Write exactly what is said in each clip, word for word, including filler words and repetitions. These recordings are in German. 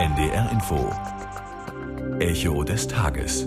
N D R Info. Echo des Tages.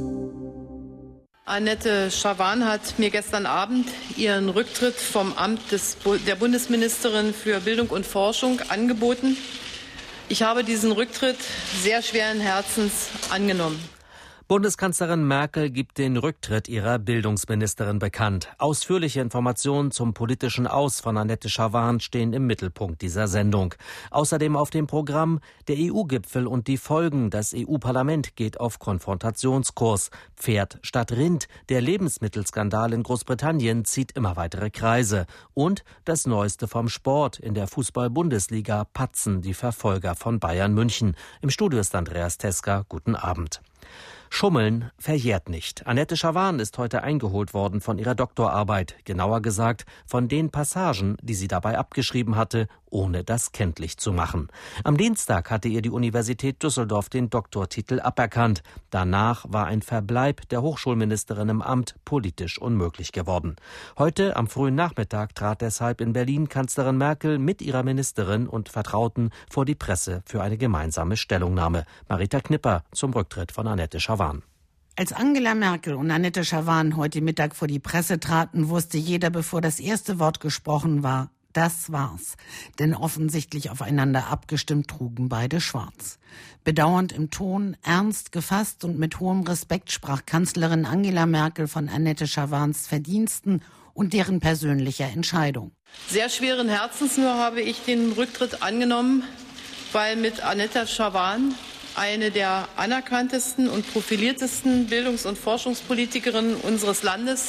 Annette Schavan hat mir gestern Abend ihren Rücktritt vom Amt des, der Bundesministerin für Bildung und Forschung angeboten. Ich habe diesen Rücktritt sehr schweren Herzens angenommen. Bundeskanzlerin Merkel gibt den Rücktritt ihrer Bildungsministerin bekannt. Ausführliche Informationen zum politischen Aus von Annette Schavan stehen im Mittelpunkt dieser Sendung. Außerdem auf dem Programm der E U-Gipfel und die Folgen. Das E U-Parlament geht auf Konfrontationskurs. Pferd statt Rind. Der Lebensmittelskandal in Großbritannien zieht immer weitere Kreise. Und das Neueste vom Sport. In der Fußball-Bundesliga patzen die Verfolger von Bayern München. Im Studio ist Andreas Teska. Guten Abend. Schummeln verjährt nicht. Annette Schavan ist heute eingeholt worden von ihrer Doktorarbeit, genauer gesagt von den Passagen, die sie dabei abgeschrieben hatte, ohne das kenntlich zu machen. Am Dienstag hatte ihr die Universität Düsseldorf den Doktortitel aberkannt. Danach war ein Verbleib der Hochschulministerin im Amt politisch unmöglich geworden. Heute am frühen Nachmittag trat deshalb in Berlin Kanzlerin Merkel mit ihrer Ministerin und Vertrauten vor die Presse für eine gemeinsame Stellungnahme. Marita Knipper zum Rücktritt von Annette Schavan. Als Angela Merkel und Annette Schavan heute Mittag vor die Presse traten, wusste jeder, bevor das erste Wort gesprochen war, das war's. Denn offensichtlich aufeinander abgestimmt trugen beide schwarz. Bedauernd im Ton, ernst gefasst und mit hohem Respekt sprach Kanzlerin Angela Merkel von Annette Schavans Verdiensten und deren persönlicher Entscheidung. Sehr schweren Herzens nur habe ich den Rücktritt angenommen, weil mit Annette Schavan eine der anerkanntesten und profiliertesten Bildungs- und Forschungspolitikerinnen unseres Landes,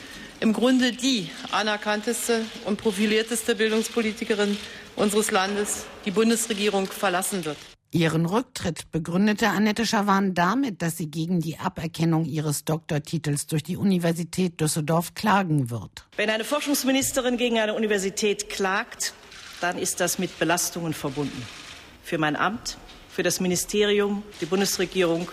im Grunde die anerkannteste und profilierteste Bildungspolitikerin unseres Landes, die Bundesregierung verlassen wird. Ihren Rücktritt begründete Annette Schavan damit, dass sie gegen die Aberkennung ihres Doktortitels durch die Universität Düsseldorf klagen wird. Wenn eine Forschungsministerin gegen eine Universität klagt, dann ist das mit Belastungen verbunden. Für mein Amt, für das Ministerium, die Bundesregierung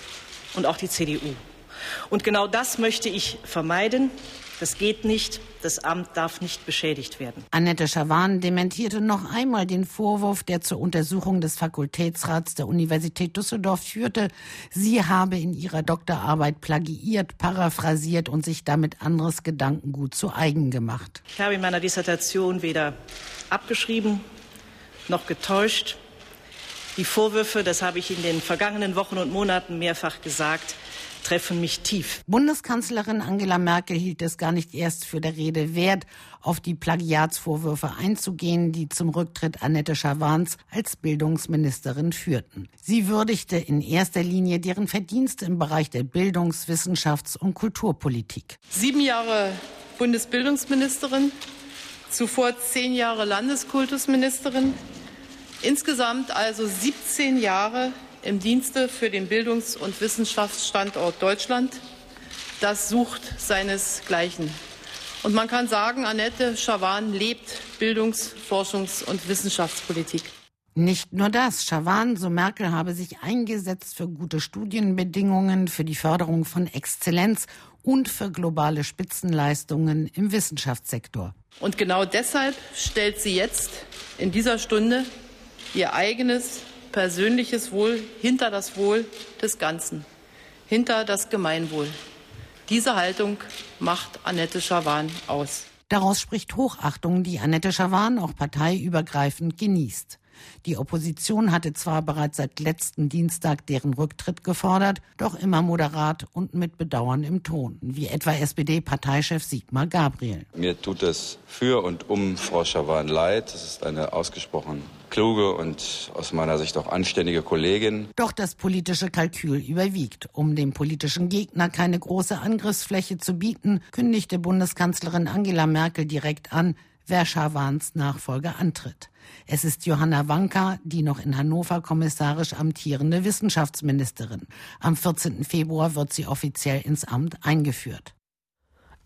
und auch die C D U. Und genau das möchte ich vermeiden. Das geht nicht. Das Amt darf nicht beschädigt werden. Annette Schavan dementierte noch einmal den Vorwurf, der zur Untersuchung des Fakultätsrats der Universität Düsseldorf führte. Sie habe in ihrer Doktorarbeit plagiiert, paraphrasiert und sich damit anderes Gedankengut zu eigen gemacht. Ich habe in meiner Dissertation weder abgeschrieben noch getäuscht. Die Vorwürfe, das habe ich in den vergangenen Wochen und Monaten mehrfach gesagt, treffen mich tief. Bundeskanzlerin Angela Merkel hielt es gar nicht erst für der Rede wert, auf die Plagiatsvorwürfe einzugehen, die zum Rücktritt Annette Schavans als Bildungsministerin führten. Sie würdigte in erster Linie deren Verdienste im Bereich der Bildungs-, Wissenschafts- und Kulturpolitik. Sieben Jahre Bundesbildungsministerin, zuvor zehn Jahre Landeskultusministerin, insgesamt also siebzehn Jahre im Dienste für den Bildungs- und Wissenschaftsstandort Deutschland. Das sucht seinesgleichen. Und man kann sagen, Annette Schavan lebt Bildungs-, Forschungs- und Wissenschaftspolitik. Nicht nur das. Schavan, so Merkel, habe sich eingesetzt für gute Studienbedingungen, für die Förderung von Exzellenz und für globale Spitzenleistungen im Wissenschaftssektor. Und genau deshalb stellt sie jetzt in dieser Stunde ihr eigenes persönliches Wohl hinter das Wohl des Ganzen, hinter das Gemeinwohl. Diese Haltung macht Annette Schavan aus. Daraus spricht Hochachtung, die Annette Schavan auch parteiübergreifend genießt. Die Opposition hatte zwar bereits seit letzten Dienstag deren Rücktritt gefordert, doch immer moderat und mit Bedauern im Ton, wie etwa S P D-Parteichef Sigmar Gabriel. Mir tut es für und um Frau Schavan leid. Es ist eine ausgesprochen kluge und aus meiner Sicht auch anständige Kollegin. Doch das politische Kalkül überwiegt. Um dem politischen Gegner keine große Angriffsfläche zu bieten, kündigte Bundeskanzlerin Angela Merkel direkt an, wer Schavans Nachfolger antritt. Es ist Johanna Wanka, die noch in Hannover kommissarisch amtierende Wissenschaftsministerin. Am vierzehnten Februar wird sie offiziell ins Amt eingeführt.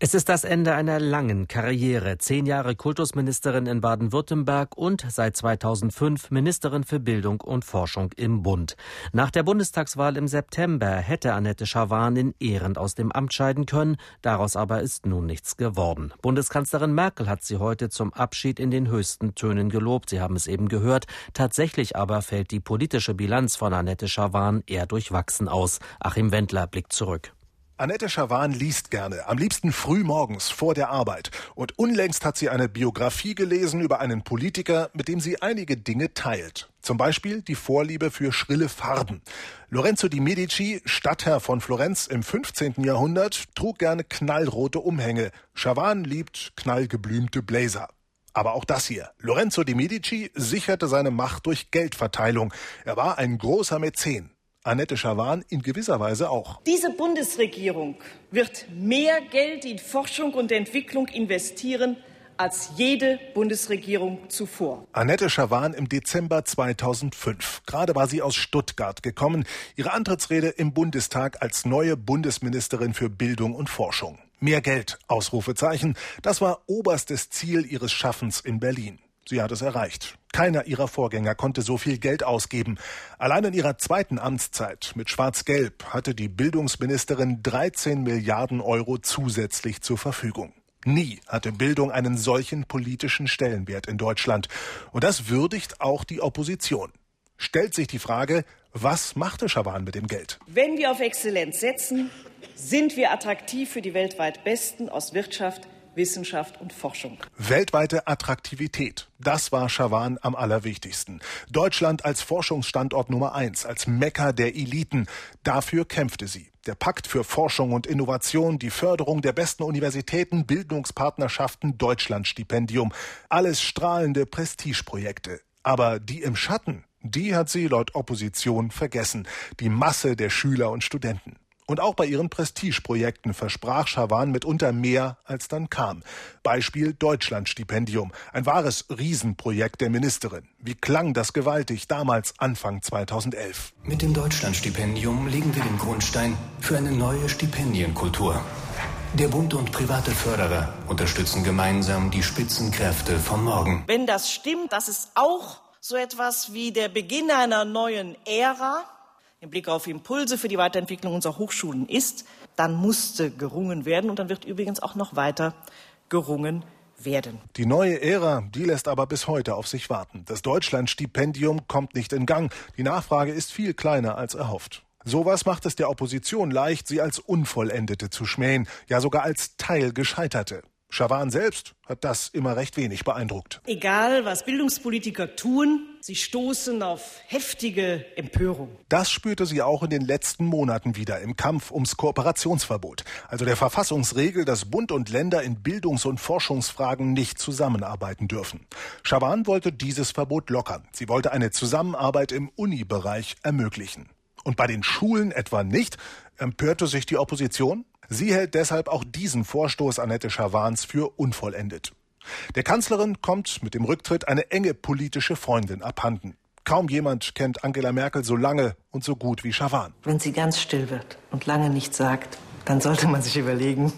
Es ist das Ende einer langen Karriere. Zehn Jahre Kultusministerin in Baden-Württemberg und seit zweitausendfünf Ministerin für Bildung und Forschung im Bund. Nach der Bundestagswahl im September hätte Annette Schavan in Ehren aus dem Amt scheiden können. Daraus aber ist nun nichts geworden. Bundeskanzlerin Merkel hat sie heute zum Abschied in den höchsten Tönen gelobt. Sie haben es eben gehört. Tatsächlich aber fällt die politische Bilanz von Annette Schavan eher durchwachsen aus. Achim Wendler blickt zurück. Annette Schavan liest gerne, am liebsten früh morgens vor der Arbeit. Und unlängst hat sie eine Biografie gelesen über einen Politiker, mit dem sie einige Dinge teilt. Zum Beispiel die Vorliebe für schrille Farben. Lorenzo di Medici, Stadtherr von Florenz im fünfzehnten Jahrhundert, trug gerne knallrote Umhänge. Schavan liebt knallgeblümte Blazer. Aber auch das hier. Lorenzo di Medici sicherte seine Macht durch Geldverteilung. Er war ein großer Mäzen. Annette Schavan in gewisser Weise auch. Diese Bundesregierung wird mehr Geld in Forschung und Entwicklung investieren als jede Bundesregierung zuvor. Annette Schavan im Dezember zweitausendfünf. Gerade war sie aus Stuttgart gekommen. Ihre Antrittsrede im Bundestag als neue Bundesministerin für Bildung und Forschung. Mehr Geld, Ausrufezeichen. Das war oberstes Ziel ihres Schaffens in Berlin. Sie hat es erreicht. Keiner ihrer Vorgänger konnte so viel Geld ausgeben. Allein in ihrer zweiten Amtszeit mit Schwarz-Gelb hatte die Bildungsministerin dreizehn Milliarden Euro zusätzlich zur Verfügung. Nie hatte Bildung einen solchen politischen Stellenwert in Deutschland. Und das würdigt auch die Opposition. Stellt sich die Frage, was machte Schavan mit dem Geld? Wenn wir auf Exzellenz setzen, sind wir attraktiv für die weltweit Besten aus Wirtschaft, Wissenschaft und Forschung. Weltweite Attraktivität, das war Schavan am allerwichtigsten. Deutschland als Forschungsstandort Nummer eins, als Mekka der Eliten. Dafür kämpfte sie. Der Pakt für Forschung und Innovation, die Förderung der besten Universitäten, Bildungspartnerschaften, Deutschlandstipendium. Alles strahlende Prestigeprojekte. Aber die im Schatten, die hat sie laut Opposition vergessen. Die Masse der Schüler und Studenten. Und auch bei ihren Prestigeprojekten versprach Schavan mitunter mehr, als dann kam. Beispiel Deutschlandstipendium, ein wahres Riesenprojekt der Ministerin. Wie klang das gewaltig damals Anfang zweitausendelf? Mit dem Deutschlandstipendium legen wir den Grundstein für eine neue Stipendienkultur. Der Bund und private Förderer unterstützen gemeinsam die Spitzenkräfte von morgen. Wenn das stimmt, das ist auch so etwas wie der Beginn einer neuen Ära, im Blick auf Impulse für die Weiterentwicklung unserer Hochschulen ist, dann musste gerungen werden und dann wird übrigens auch noch weiter gerungen werden. Die neue Ära, die lässt aber bis heute auf sich warten. Das Deutschlandstipendium kommt nicht in Gang. Die Nachfrage ist viel kleiner als erhofft. Sowas macht es der Opposition leicht, sie als Unvollendete zu schmähen, ja sogar als Teilgescheiterte. Schavan selbst hat das immer recht wenig beeindruckt. Egal, was Bildungspolitiker tun, sie stoßen auf heftige Empörung. Das spürte sie auch in den letzten Monaten wieder im Kampf ums Kooperationsverbot. Also der Verfassungsregel, dass Bund und Länder in Bildungs- und Forschungsfragen nicht zusammenarbeiten dürfen. Schavan wollte dieses Verbot lockern. Sie wollte eine Zusammenarbeit im Uni-Bereich ermöglichen. Und bei den Schulen etwa nicht? Empörte sich die Opposition? Sie hält deshalb auch diesen Vorstoß Annette Schavans für unvollendet. Der Kanzlerin kommt mit dem Rücktritt eine enge politische Freundin abhanden. Kaum jemand kennt Angela Merkel so lange und so gut wie Schavan. Wenn sie ganz still wird und lange nichts sagt, dann sollte man sich überlegen,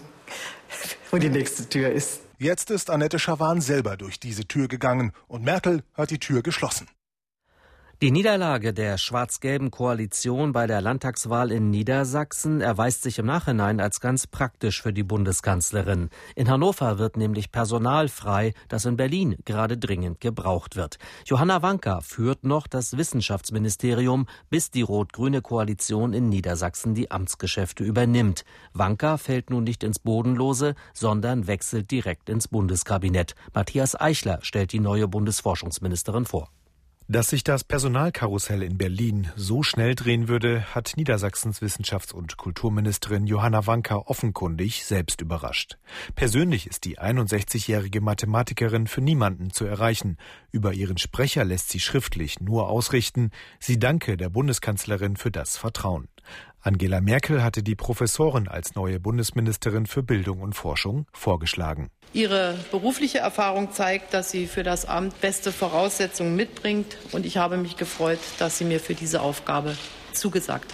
wo die nächste Tür ist. Jetzt ist Annette Schavan selber durch diese Tür gegangen und Merkel hat die Tür geschlossen. Die Niederlage der schwarz-gelben Koalition bei der Landtagswahl in Niedersachsen erweist sich im Nachhinein als ganz praktisch für die Bundeskanzlerin. In Hannover wird nämlich Personal frei, das in Berlin gerade dringend gebraucht wird. Johanna Wanka führt noch das Wissenschaftsministerium, bis die rot-grüne Koalition in Niedersachsen die Amtsgeschäfte übernimmt. Wanka fällt nun nicht ins Bodenlose, sondern wechselt direkt ins Bundeskabinett. Matthias Eichler stellt die neue Bundesforschungsministerin vor. Dass sich das Personalkarussell in Berlin so schnell drehen würde, hat Niedersachsens Wissenschafts- und Kulturministerin Johanna Wanka offenkundig selbst überrascht. Persönlich ist die einundsechzigjährige Mathematikerin für niemanden zu erreichen. Über ihren Sprecher lässt sie schriftlich nur ausrichten, sie danke der Bundeskanzlerin für das Vertrauen. Angela Merkel hatte die Professorin als neue Bundesministerin für Bildung und Forschung vorgeschlagen. Ihre berufliche Erfahrung zeigt, dass sie für das Amt beste Voraussetzungen mitbringt. Und ich habe mich gefreut, dass sie mir für diese Aufgabe zugesagt hat.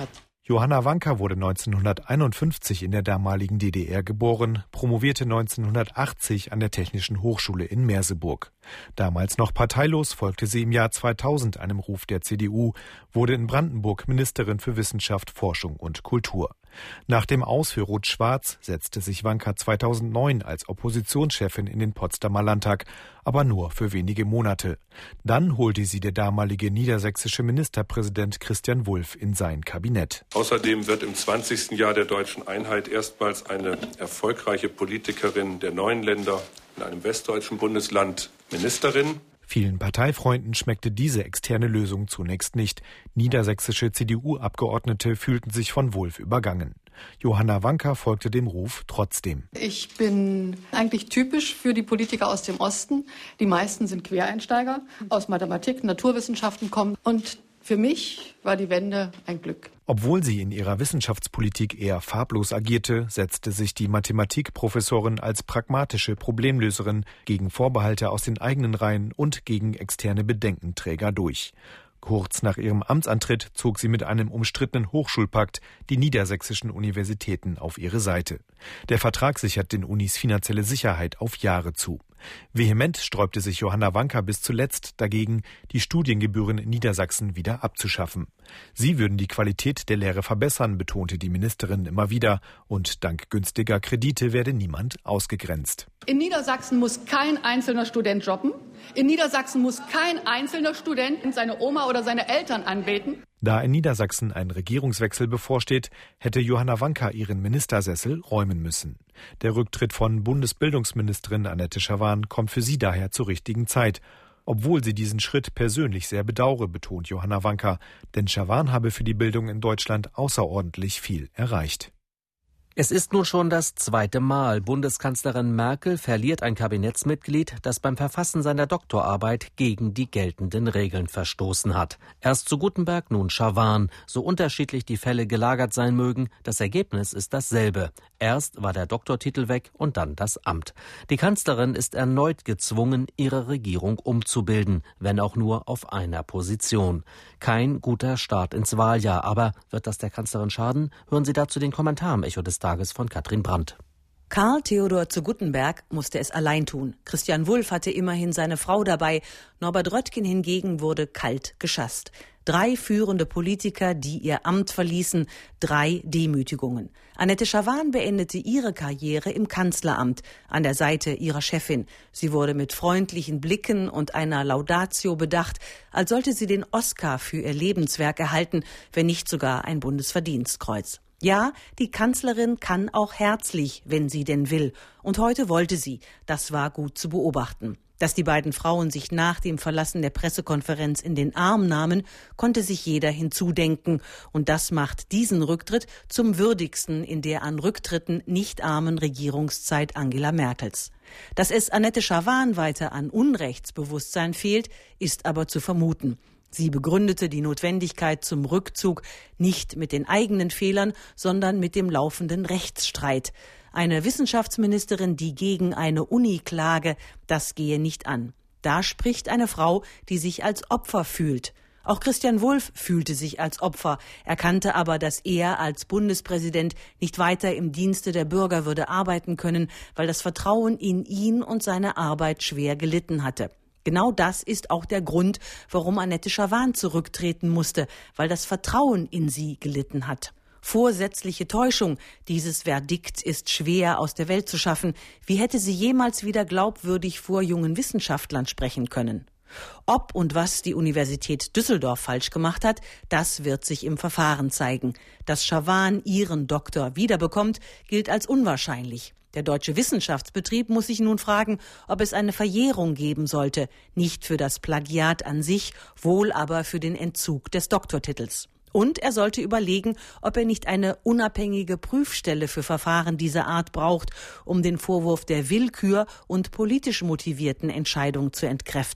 Johanna Wanka wurde neunzehnhunderteinundfünfzig in der damaligen D D R geboren, promovierte neunzehnhundertachtzig an der Technischen Hochschule in Merseburg. Damals noch parteilos folgte sie im Jahr zweitausend einem Ruf der C D U, wurde in Brandenburg Ministerin für Wissenschaft, Forschung und Kultur. Nach dem Aus für Rot-Schwarz setzte sich Wanka zweitausendneun als Oppositionschefin in den Potsdamer Landtag, aber nur für wenige Monate. Dann holte sie der damalige niedersächsische Ministerpräsident Christian Wulff in sein Kabinett. Außerdem wird im zwanzigsten Jahr der deutschen Einheit erstmals eine erfolgreiche Politikerin der neuen Länder in einem westdeutschen Bundesland Ministerin. Vielen Parteifreunden schmeckte diese externe Lösung zunächst nicht. Niedersächsische C D U-Abgeordnete fühlten sich von Wulff übergangen. Johanna Wanka folgte dem Ruf trotzdem. Ich bin eigentlich typisch für die Politiker aus dem Osten. Die meisten sind Quereinsteiger, aus Mathematik, Naturwissenschaften kommen. Und für mich war die Wende ein Glück. Obwohl sie in ihrer Wissenschaftspolitik eher farblos agierte, setzte sich die Mathematikprofessorin als pragmatische Problemlöserin gegen Vorbehalte aus den eigenen Reihen und gegen externe Bedenkenträger durch. Kurz nach ihrem Amtsantritt zog sie mit einem umstrittenen Hochschulpakt die niedersächsischen Universitäten auf ihre Seite. Der Vertrag sichert den Unis finanzielle Sicherheit auf Jahre zu. Vehement sträubte sich Johanna Wanka bis zuletzt dagegen, die Studiengebühren in Niedersachsen wieder abzuschaffen. Sie würden die Qualität der Lehre verbessern, betonte die Ministerin immer wieder, und dank günstiger Kredite werde niemand ausgegrenzt. In Niedersachsen muss kein einzelner Student jobben. In Niedersachsen muss kein einzelner Student seine Oma oder seine Eltern anbeten. Da in Niedersachsen ein Regierungswechsel bevorsteht, hätte Johanna Wanka ihren Ministersessel räumen müssen. Der Rücktritt von Bundesbildungsministerin Annette Schavan kommt für sie daher zur richtigen Zeit. Obwohl sie diesen Schritt persönlich sehr bedaure, betont Johanna Wanka, denn Schavan habe für die Bildung in Deutschland außerordentlich viel erreicht. Es ist nun schon das zweite Mal. Bundeskanzlerin Merkel verliert ein Kabinettsmitglied, das beim Verfassen seiner Doktorarbeit gegen die geltenden Regeln verstoßen hat. Erst zu Guttenberg, nun Schavan. So unterschiedlich die Fälle gelagert sein mögen, das Ergebnis ist dasselbe. Erst war der Doktortitel weg und dann das Amt. Die Kanzlerin ist erneut gezwungen, ihre Regierung umzubilden, wenn auch nur auf einer Position. Kein guter Start ins Wahljahr, aber wird das der Kanzlerin schaden? Hören Sie dazu den Kommentar im Echo des Tages von Katrin Brandt. Karl Theodor zu Guttenberg musste es allein tun. Christian Wulff hatte immerhin seine Frau dabei. Norbert Röttgen hingegen wurde kalt geschasst. Drei führende Politiker, die ihr Amt verließen, drei Demütigungen. Annette Schavan beendete ihre Karriere im Kanzleramt, an der Seite ihrer Chefin. Sie wurde mit freundlichen Blicken und einer Laudatio bedacht, als sollte sie den Oscar für ihr Lebenswerk erhalten, wenn nicht sogar ein Bundesverdienstkreuz. Ja, die Kanzlerin kann auch herzlich, wenn sie denn will. Und heute wollte sie. Das war gut zu beobachten. Dass die beiden Frauen sich nach dem Verlassen der Pressekonferenz in den Arm nahmen, konnte sich jeder hinzudenken. Und das macht diesen Rücktritt zum würdigsten in der an Rücktritten nicht armen Regierungszeit Angela Merkels. Dass es Annette Schavan weiter an Unrechtsbewusstsein fehlt, ist aber zu vermuten. Sie begründete die Notwendigkeit zum Rückzug nicht mit den eigenen Fehlern, sondern mit dem laufenden Rechtsstreit. Eine Wissenschaftsministerin, die gegen eine Uni klage, das gehe nicht an. Da spricht eine Frau, die sich als Opfer fühlt. Auch Christian Wulff fühlte sich als Opfer, erkannte aber, dass er als Bundespräsident nicht weiter im Dienste der Bürger würde arbeiten können, weil das Vertrauen in ihn und seine Arbeit schwer gelitten hatte. Genau das ist auch der Grund, warum Annette Schavan zurücktreten musste, weil das Vertrauen in sie gelitten hat. Vorsätzliche Täuschung, dieses Verdikt ist schwer aus der Welt zu schaffen. Wie hätte sie jemals wieder glaubwürdig vor jungen Wissenschaftlern sprechen können? Ob und was die Universität Düsseldorf falsch gemacht hat, das wird sich im Verfahren zeigen. Dass Schavan ihren Doktor wiederbekommt, gilt als unwahrscheinlich. Der deutsche Wissenschaftsbetrieb muss sich nun fragen, ob es eine Verjährung geben sollte, nicht für das Plagiat an sich, wohl aber für den Entzug des Doktortitels. Und er sollte überlegen, ob er nicht eine unabhängige Prüfstelle für Verfahren dieser Art braucht, um den Vorwurf der Willkür und politisch motivierten Entscheidung zu entkräften.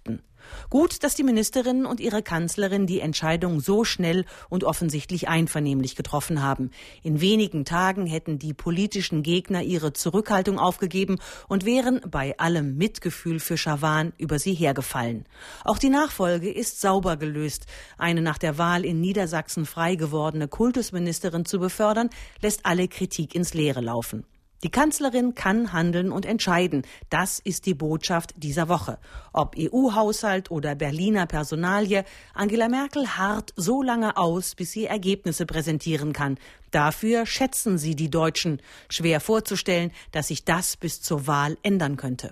Gut, dass die Ministerin und ihre Kanzlerin die Entscheidung so schnell und offensichtlich einvernehmlich getroffen haben. In wenigen Tagen hätten die politischen Gegner ihre Zurückhaltung aufgegeben und wären bei allem Mitgefühl für Schawan über sie hergefallen. Auch die Nachfolge ist sauber gelöst. Eine nach der Wahl in Niedersachsen frei gewordene Kultusministerin zu befördern, lässt alle Kritik ins Leere laufen. Die Kanzlerin kann handeln und entscheiden. Das ist die Botschaft dieser Woche. Ob E U-Haushalt oder Berliner Personalie, Angela Merkel harrt so lange aus, bis sie Ergebnisse präsentieren kann. Dafür schätzen sie die Deutschen. Schwer vorzustellen, dass sich das bis zur Wahl ändern könnte.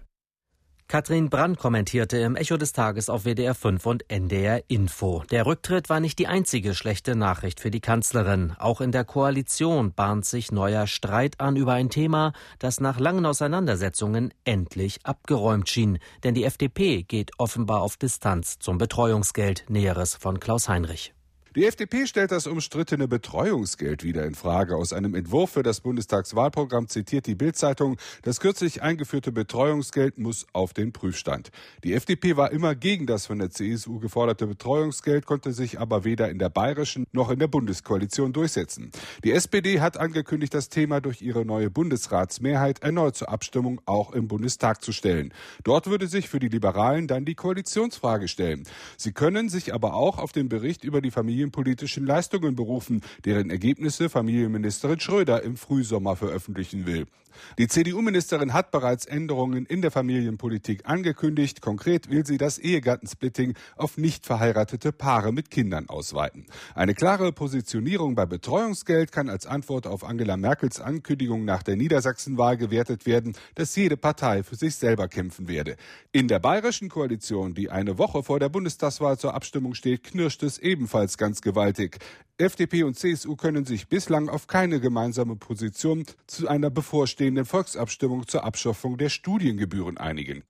Katrin Brandt kommentierte im Echo des Tages auf W D R fünf und N D R Info. Der Rücktritt war nicht die einzige schlechte Nachricht für die Kanzlerin. Auch in der Koalition bahnt sich neuer Streit an über ein Thema, das nach langen Auseinandersetzungen endlich abgeräumt schien. Denn die F D P geht offenbar auf Distanz zum Betreuungsgeld. Näheres von Klaus Heinrich. Die F D P stellt das umstrittene Betreuungsgeld wieder in Frage. Aus einem Entwurf für das Bundestagswahlprogramm zitiert die Bild-Zeitung, das kürzlich eingeführte Betreuungsgeld muss auf den Prüfstand. Die F D P war immer gegen das von der C S U geforderte Betreuungsgeld, konnte sich aber weder in der bayerischen noch in der Bundeskoalition durchsetzen. Die S P D hat angekündigt, das Thema durch ihre neue Bundesratsmehrheit erneut zur Abstimmung auch im Bundestag zu stellen. Dort würde sich für die Liberalen dann die Koalitionsfrage stellen. Sie können sich aber auch auf den Bericht über die Familie politischen Leistungen berufen, deren Ergebnisse Familienministerin Schröder im Frühsommer veröffentlichen will. Die C D U-Ministerin hat bereits Änderungen in der Familienpolitik angekündigt. Konkret will sie das Ehegattensplitting auf nicht verheiratete Paare mit Kindern ausweiten. Eine klare Positionierung bei Betreuungsgeld kann als Antwort auf Angela Merkels Ankündigung nach der Niedersachsenwahl gewertet werden, dass jede Partei für sich selber kämpfen werde. In der bayerischen Koalition, die eine Woche vor der Bundestagswahl zur Abstimmung steht, knirscht es ebenfalls ganz gewaltig. F D P und C S U können sich bislang auf keine gemeinsame Position zu einer bevorstehenden Volksabstimmung zur Abschaffung der Studiengebühren einigen.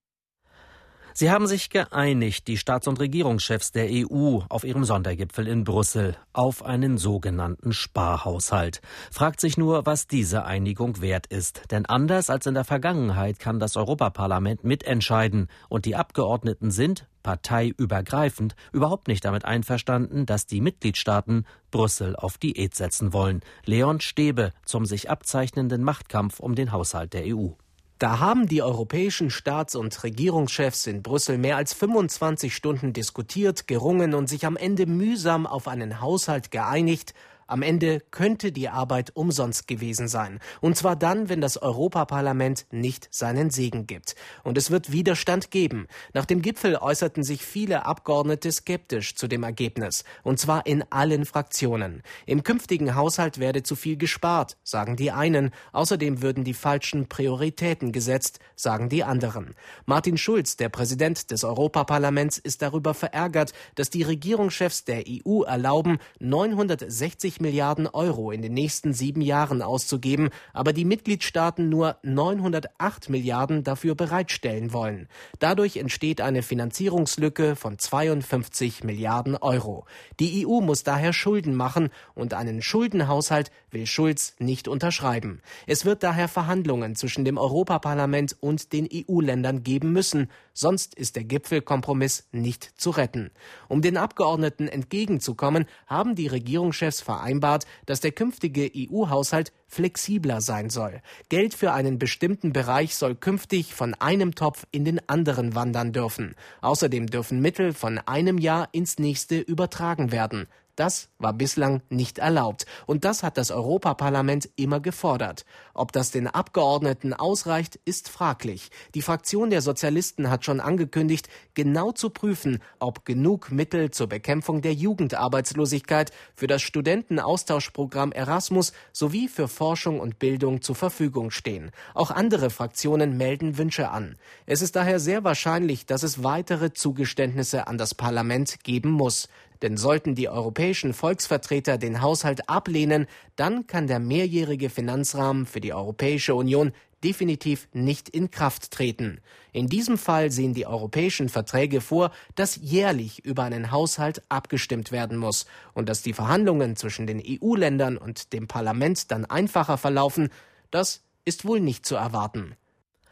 Sie haben sich geeinigt, die Staats- und Regierungschefs der E U, auf ihrem Sondergipfel in Brüssel, auf einen sogenannten Sparhaushalt. Fragt sich nur, was diese Einigung wert ist. Denn anders als in der Vergangenheit kann das Europaparlament mitentscheiden. Und die Abgeordneten sind, parteiübergreifend, überhaupt nicht damit einverstanden, dass die Mitgliedstaaten Brüssel auf Diät setzen wollen. Leon Stäbe zum sich abzeichnenden Machtkampf um den Haushalt der E U. Da haben die europäischen Staats- und Regierungschefs in Brüssel mehr als fünfundzwanzig Stunden diskutiert, gerungen und sich am Ende mühsam auf einen Haushalt geeinigt. Am Ende könnte die Arbeit umsonst gewesen sein. Und zwar dann, wenn das Europaparlament nicht seinen Segen gibt. Und es wird Widerstand geben. Nach dem Gipfel äußerten sich viele Abgeordnete skeptisch zu dem Ergebnis. Und zwar in allen Fraktionen. Im künftigen Haushalt werde zu viel gespart, sagen die einen. Außerdem würden die falschen Prioritäten gesetzt, sagen die anderen. Martin Schulz, der Präsident des Europaparlaments, ist darüber verärgert, dass die Regierungschefs der E U erlauben, neunhundertsechzig Milliarden Euro in den nächsten sieben Jahren auszugeben, aber die Mitgliedstaaten nur neunhundertacht Milliarden dafür bereitstellen wollen. Dadurch entsteht eine Finanzierungslücke von zweiundfünfzig Milliarden Euro. Die E U muss daher Schulden machen und einen Schuldenhaushalt will Schulz nicht unterschreiben. Es wird daher Verhandlungen zwischen dem Europaparlament und den E U-Ländern geben müssen, sonst ist der Gipfelkompromiss nicht zu retten. Um den Abgeordneten entgegenzukommen, haben die Regierungschefs vereinbart, dass der künftige E U-Haushalt flexibler sein soll. Geld für einen bestimmten Bereich soll künftig von einem Topf in den anderen wandern dürfen. Außerdem dürfen Mittel von einem Jahr ins nächste übertragen werden. Das war bislang nicht erlaubt. Und das hat das Europaparlament immer gefordert. Ob das den Abgeordneten ausreicht, ist fraglich. Die Fraktion der Sozialisten hat schon angekündigt, genau zu prüfen, ob genug Mittel zur Bekämpfung der Jugendarbeitslosigkeit, für das Studentenaustauschprogramm Erasmus sowie für Forschung und Bildung zur Verfügung stehen. Auch andere Fraktionen melden Wünsche an. Es ist daher sehr wahrscheinlich, dass es weitere Zugeständnisse an das Parlament geben muss. Denn sollten die europäischen Volksvertreter den Haushalt ablehnen, dann kann der mehrjährige Finanzrahmen für die Europäische Union definitiv nicht in Kraft treten. In diesem Fall sehen die europäischen Verträge vor, dass jährlich über einen Haushalt abgestimmt werden muss. Und dass die Verhandlungen zwischen den E U-Ländern und dem Parlament dann einfacher verlaufen, das ist wohl nicht zu erwarten.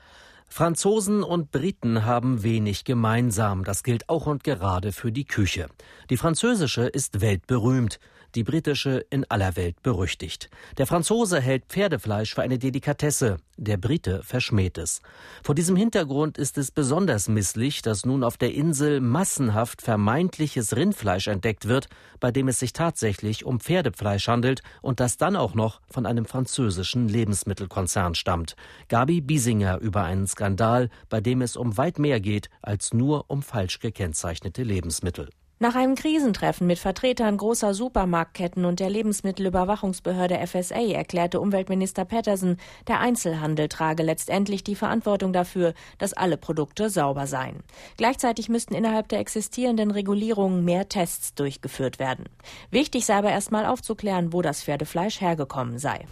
Franzosen und Briten haben wenig gemeinsam. Das gilt auch und gerade für die Küche. Die französische ist weltberühmt, die britische in aller Welt berüchtigt. Der Franzose hält Pferdefleisch für eine Delikatesse, der Brite verschmäht es. Vor diesem Hintergrund ist es besonders misslich, dass nun auf der Insel massenhaft vermeintliches Rindfleisch entdeckt wird, bei dem es sich tatsächlich um Pferdefleisch handelt und das dann auch noch von einem französischen Lebensmittelkonzern stammt. Gabi Biesinger über einen Skandal, bei dem es um weit mehr geht als nur um falsch gekennzeichnete Lebensmittel. Nach einem Krisentreffen mit Vertretern großer Supermarktketten und der Lebensmittelüberwachungsbehörde F S A erklärte Umweltminister Patterson, der Einzelhandel trage letztendlich die Verantwortung dafür, dass alle Produkte sauber seien. Gleichzeitig müssten innerhalb der existierenden Regulierungen mehr Tests durchgeführt werden. Wichtig sei aber erstmal aufzuklären, wo das Pferdefleisch hergekommen sei.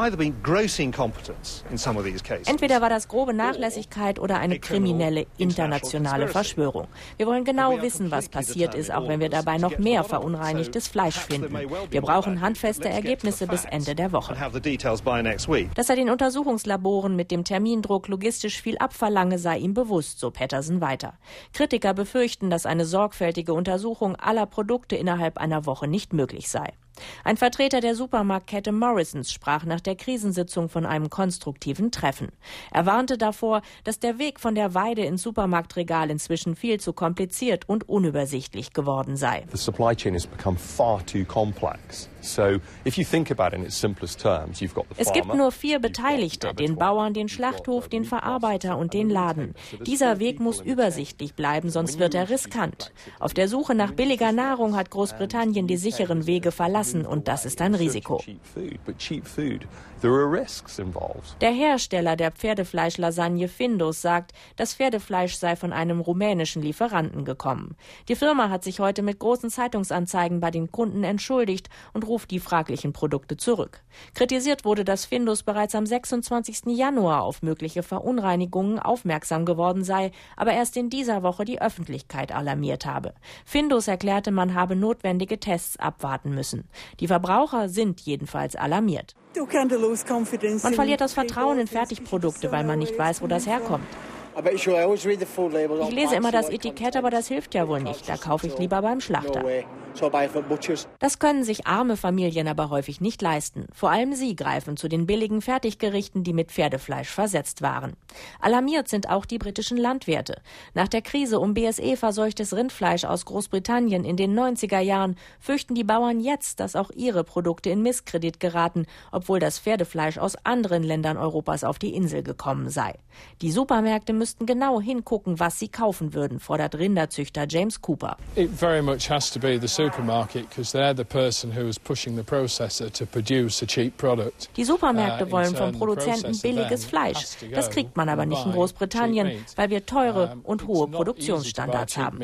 Entweder war das grobe Nachlässigkeit oder eine kriminelle internationale Verschwörung. Wir wollen genau wissen, was passiert ist, auch wenn wir dabei noch mehr verunreinigtes Fleisch finden. Wir brauchen handfeste Ergebnisse bis Ende der Woche. Dass er den Untersuchungslaboren mit dem Termindruck logistisch viel abverlange, sei ihm bewusst, so Patterson weiter. Kritiker befürchten, dass eine sorgfältige Untersuchung aller Produkte innerhalb einer Woche nicht möglich sei. Ein Vertreter der Supermarktkette Morrisons sprach nach der Krisensitzung von einem konstruktiven Treffen. Er warnte davor, dass der Weg von der Weide ins Supermarktregal inzwischen viel zu kompliziert und unübersichtlich geworden sei. The supply chain has become far too complex. So, if you think about it in its simplest terms, you've got the Es gibt nur vier Beteiligte, den Bauern, den Schlachthof, den Verarbeiter und den Laden. Dieser Weg muss übersichtlich bleiben, sonst wird er riskant. Auf der Suche nach billiger Nahrung hat Großbritannien die sicheren Wege verlassen und das ist ein Risiko. Der Hersteller der Pferdefleischlasagne Findus sagt, das Pferdefleisch sei von einem rumänischen Lieferanten gekommen. Die Firma hat sich heute mit großen Zeitungsanzeigen bei den Kunden entschuldigt und ruft die fraglichen Produkte zurück. Kritisiert wurde, dass Findus bereits am sechsundzwanzigsten Januar auf mögliche Verunreinigungen aufmerksam geworden sei, aber erst in dieser Woche die Öffentlichkeit alarmiert habe. Findus erklärte, man habe notwendige Tests abwarten müssen. Die Verbraucher sind jedenfalls alarmiert. Man verliert das Vertrauen in Fertigprodukte, weil man nicht weiß, wo das herkommt. Ich lese immer das Etikett, aber das hilft ja wohl nicht. Da kaufe ich lieber beim Schlachter. Das können sich arme Familien aber häufig nicht leisten. Vor allem sie greifen zu den billigen Fertiggerichten, die mit Pferdefleisch versetzt waren. Alarmiert sind auch die britischen Landwirte. Nach der Krise um B S E-verseuchtes Rindfleisch aus Großbritannien in den neunziger Jahren fürchten die Bauern jetzt, dass auch ihre Produkte in Misskredit geraten, obwohl das Pferdefleisch aus anderen Ländern Europas auf die Insel gekommen sei. Die Supermärkte müssten genau hingucken, was sie kaufen würden, fordert Rinderzüchter James Cooper. It very much has to be the supermarket, because they're the person who is pushing the processor to produce a cheap product. Die Supermärkte wollen vom Produzenten billiges Fleisch. Das kriegt man aber nicht in Großbritannien, weil wir teure und hohe Produktionsstandards haben.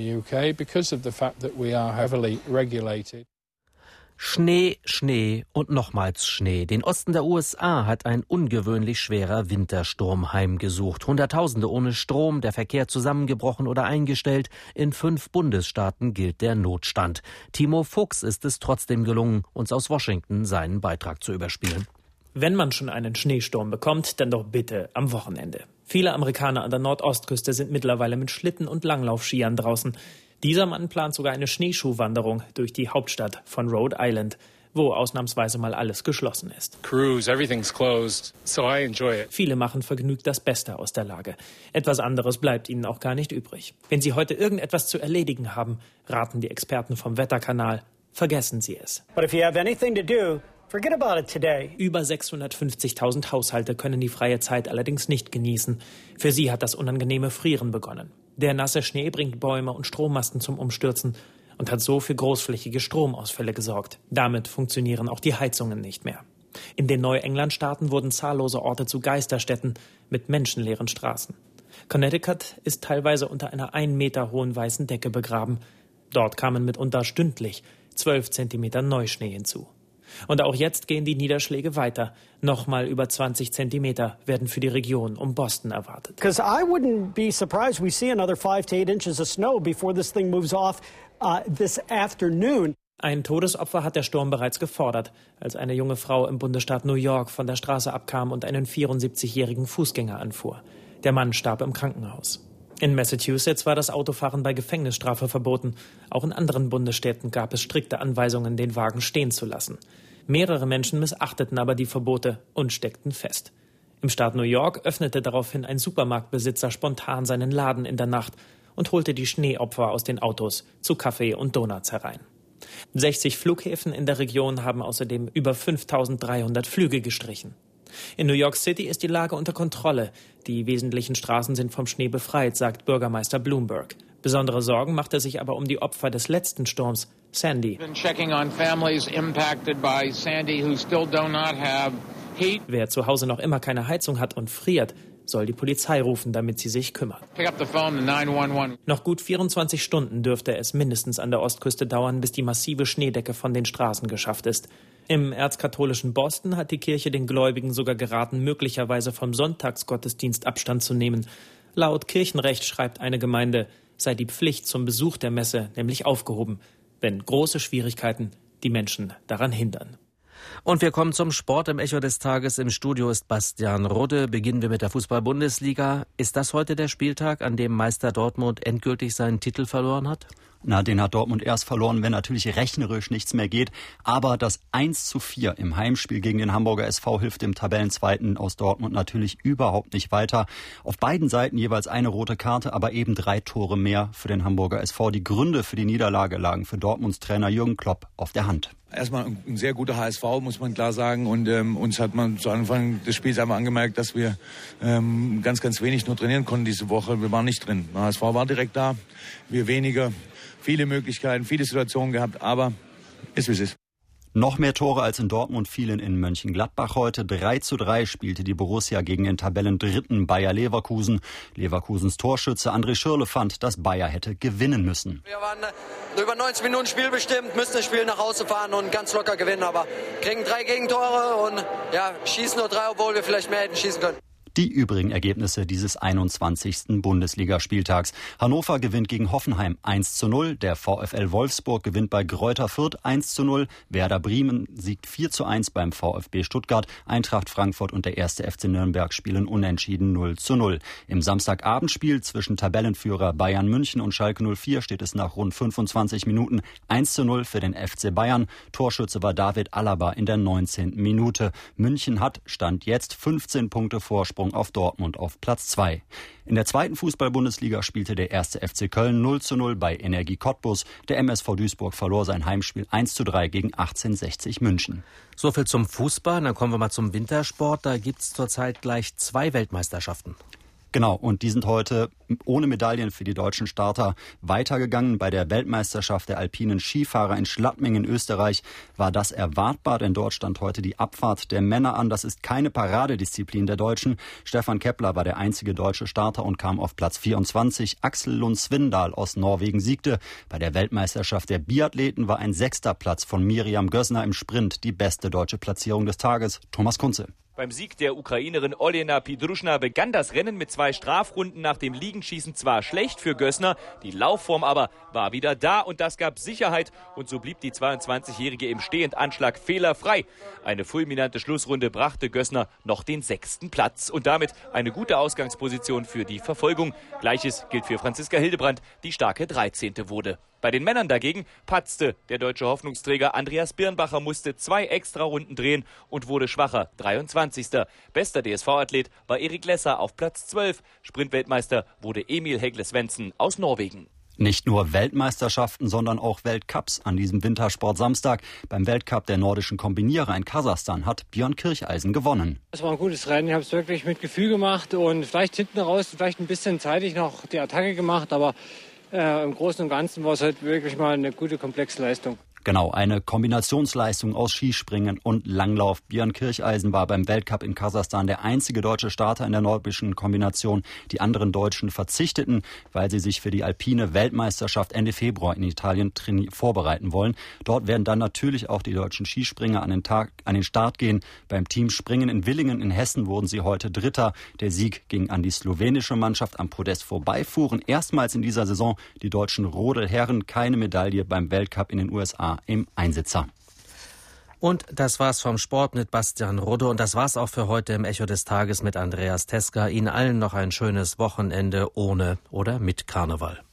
Schnee, Schnee und nochmals Schnee. Den Osten der U S A hat ein ungewöhnlich schwerer Wintersturm heimgesucht. Hunderttausende ohne Strom, der Verkehr zusammengebrochen oder eingestellt. In fünf Bundesstaaten gilt der Notstand. Timo Fuchs ist es trotzdem gelungen, uns aus Washington seinen Beitrag zu überspielen. Wenn man schon einen Schneesturm bekommt, dann doch bitte am Wochenende. Viele Amerikaner an der Nordostküste sind mittlerweile mit Schlitten- und Langlaufskiern draußen. Dieser Mann plant sogar eine Schneeschuhwanderung durch die Hauptstadt von Rhode Island, wo ausnahmsweise mal alles geschlossen ist. Cruise, everything's closed, so I enjoy it. Viele machen vergnügt das Beste aus der Lage. Etwas anderes bleibt ihnen auch gar nicht übrig. Wenn sie heute irgendetwas zu erledigen haben, raten die Experten vom Wetterkanal, vergessen Sie es. But if you have anything to do, forget about it today. Über sechshundertfünfzigtausend Haushalte können die freie Zeit allerdings nicht genießen. Für sie hat das unangenehme Frieren begonnen. Der nasse Schnee bringt Bäume und Strommasten zum Umstürzen und hat so für großflächige Stromausfälle gesorgt. Damit funktionieren auch die Heizungen nicht mehr. In den Neuenglandstaaten wurden zahllose Orte zu Geisterstädten mit menschenleeren Straßen. Connecticut ist teilweise unter einer ein Meter hohen weißen Decke begraben. Dort kamen mitunter stündlich zwölf Zentimeter Neuschnee hinzu. Und auch jetzt gehen die Niederschläge weiter. Nochmal über zwanzig Zentimeter werden für die Region um Boston erwartet. Because I wouldn't be surprised we see another five to eight inches of snow before this thing moves off uh, this afternoon. Ein Todesopfer hat der Sturm bereits gefordert, als eine junge Frau im Bundesstaat New York von der Straße abkam und einen vierundsiebzigjährigen Fußgänger anfuhr. Der Mann starb im Krankenhaus. In Massachusetts war das Autofahren bei Gefängnisstrafe verboten. Auch in anderen Bundesstaaten gab es strikte Anweisungen, den Wagen stehen zu lassen. Mehrere Menschen missachteten aber die Verbote und steckten fest. Im Staat New York öffnete daraufhin ein Supermarktbesitzer spontan seinen Laden in der Nacht und holte die Schneeopfer aus den Autos zu Kaffee und Donuts herein. sechzig Flughäfen in der Region haben außerdem über fünftausenddreihundert Flüge gestrichen. In New York City ist die Lage unter Kontrolle. Die wesentlichen Straßen sind vom Schnee befreit, sagt Bürgermeister Bloomberg. Besondere Sorgen macht er sich aber um die Opfer des letzten Sturms, Sandy. Wer zu Hause noch immer keine Heizung hat und friert, soll die Polizei rufen, damit sie sich kümmert. Noch gut vierundzwanzig Stunden dürfte es mindestens an der Ostküste dauern, bis die massive Schneedecke von den Straßen geschafft ist. Im erzkatholischen Boston hat die Kirche den Gläubigen sogar geraten, möglicherweise vom Sonntagsgottesdienst Abstand zu nehmen. Laut Kirchenrecht, schreibt eine Gemeinde, sei die Pflicht zum Besuch der Messe nämlich aufgehoben, wenn große Schwierigkeiten die Menschen daran hindern. Und wir kommen zum Sport im Echo des Tages. Im Studio ist Bastian Rudde. Beginnen wir mit der Fußball-Bundesliga. Ist das heute der Spieltag, an dem Meister Dortmund endgültig seinen Titel verloren hat? Na, den hat Dortmund erst verloren, wenn natürlich rechnerisch nichts mehr geht. Aber das eins zu vier im Heimspiel gegen den Hamburger S V hilft dem Tabellenzweiten aus Dortmund natürlich überhaupt nicht weiter. Auf beiden Seiten jeweils eine rote Karte, aber eben drei Tore mehr für den Hamburger S V. Die Gründe für die Niederlage lagen für Dortmunds Trainer Jürgen Klopp auf der Hand. Erstmal ein sehr guter H S V, muss man klar sagen. Und ähm, uns hat man zu Anfang des Spiels einmal angemerkt, dass wir ähm, ganz, ganz wenig nur trainieren konnten diese Woche. Wir waren nicht drin. Der H S V war direkt da, wir weniger. Viele Möglichkeiten, viele Situationen gehabt, aber ist wie es ist. Noch mehr Tore als in Dortmund fielen in Mönchengladbach heute. drei zu drei spielte die Borussia gegen den Tabellendritten Bayer Leverkusen. Leverkusens Torschütze André Schürrle fand, dass Bayer hätte gewinnen müssen. Wir waren über neunzig Minuten spielbestimmt, müssen das Spiel nach Hause fahren und ganz locker gewinnen. Aber kriegen drei Gegentore und ja, schießen nur drei, obwohl wir vielleicht mehr hätten schießen können. Die übrigen Ergebnisse dieses einundzwanzigsten Bundesligaspieltags. Hannover gewinnt gegen Hoffenheim eins zu null. Der VfL Wolfsburg gewinnt bei Greuther Fürth eins zu null. Werder Bremen siegt vier zu eins beim VfB Stuttgart. Eintracht Frankfurt und der erste F C Nürnberg spielen unentschieden null zu null. Im Samstagabendspiel zwischen Tabellenführer Bayern München und Schalke null vier steht es nach rund fünfundzwanzig Minuten eins zu null für den F C Bayern. Torschütze war David Alaba in der neunzehnten Minute. München hat Stand jetzt fünfzehn Punkte Vorsprung auf Dortmund auf Platz zwei. In der zweiten Fußball-Bundesliga spielte der erste F C Köln null zu null bei Energie Cottbus. Der M S V Duisburg verlor sein Heimspiel eins zu drei gegen achtzehnhundertsechzig München. So viel zum Fußball. Dann kommen wir mal zum Wintersport. Da gibt es zurzeit gleich zwei Weltmeisterschaften. Genau, und die sind heute ohne Medaillen für die deutschen Starter weitergegangen. Bei der Weltmeisterschaft der alpinen Skifahrer in Schladming in Österreich war das erwartbar, denn dort stand heute die Abfahrt der Männer an. Das ist keine Paradedisziplin der Deutschen. Stefan Kepler war der einzige deutsche Starter und kam auf Platz vierundzwanzig. Axel Lund Svindal aus Norwegen siegte. Bei der Weltmeisterschaft der Biathleten war ein sechster Platz von Miriam Gössner im Sprint die beste deutsche Platzierung des Tages. Thomas Kunze. Beim Sieg der Ukrainerin Olena Pidruschna begann das Rennen mit zwei Strafrunden nach dem Liegenschießen zwar schlecht für Gössner, die Laufform aber war wieder da und das gab Sicherheit und so blieb die zweiundzwanzigjährige im Stehendanschlag fehlerfrei. Eine fulminante Schlussrunde brachte Gössner noch den sechsten Platz und damit eine gute Ausgangsposition für die Verfolgung. Gleiches gilt für Franziska Hildebrand, die starke dreizehnte wurde. Bei den Männern dagegen patzte der deutsche Hoffnungsträger Andreas Birnbacher, musste zwei Extrarunden drehen und wurde schwacher, dreiundzwanzigster Bester D S V-Athlet war Erik Lesser auf Platz zwölf. Sprintweltmeister wurde Emil Hegle-Svensson aus Norwegen. Nicht nur Weltmeisterschaften, sondern auch Weltcups an diesem Wintersport-Samstag. Beim Weltcup der nordischen Kombinierer in Kasachstan hat Björn Kircheisen gewonnen. Es war ein gutes Rennen, ich habe es wirklich mit Gefühl gemacht und vielleicht hinten raus, vielleicht ein bisschen zeitig noch die Attacke gemacht, aber Äh, im Großen und Ganzen war es halt wirklich mal eine gute, komplexe Leistung. Genau, eine Kombinationsleistung aus Skispringen und Langlauf. Björn Kircheisen war beim Weltcup in Kasachstan der einzige deutsche Starter in der nordischen Kombination. Die anderen Deutschen verzichteten, weil sie sich für die alpine Weltmeisterschaft Ende Februar in Italien vorbereiten wollen. Dort werden dann natürlich auch die deutschen Skispringer an den, Tag, an den Start gehen. Beim Team Springen in Willingen in Hessen wurden sie heute Dritter. Der Sieg ging an die slowenische Mannschaft. Am Podest vorbei fuhren erstmals in dieser Saison die deutschen Rodelherren, keine Medaille beim Weltcup in den U S A im Einsitzer. Und das war's vom Sport mit Bastian Rudde. Und das war's auch für heute im Echo des Tages mit Andreas Teska. Ihnen allen noch ein schönes Wochenende ohne oder mit Karneval.